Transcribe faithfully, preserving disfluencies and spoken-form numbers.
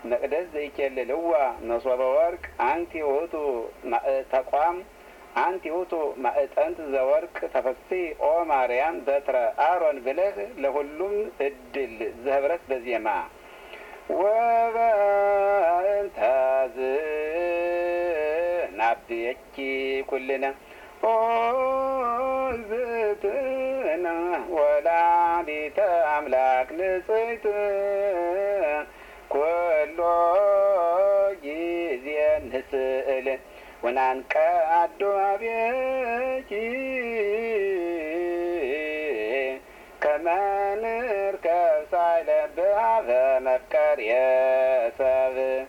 መቅደስ ዘይኬልልዋ መሶበ ወርቅ አንቲ ውእቱ ተቋም አንቲ ውእቱ ማዕጠንት ዘወርቅ ተፈሲ ኦ ማርያም በትረ አሮን ብለህ ለሁሉም እድል ዘህብረት በዜማ ወበእንተ ዝናብየኪ ኩልነ ኦ ዝትነ ወላዲተ አምላክ ንጽሕት ኩሎ ጊዜ ንስእል ወናንቀአዱ አብየኪ ከመ ንርከብ ሳይለ ብሃበ መፍቀርየ ሰብ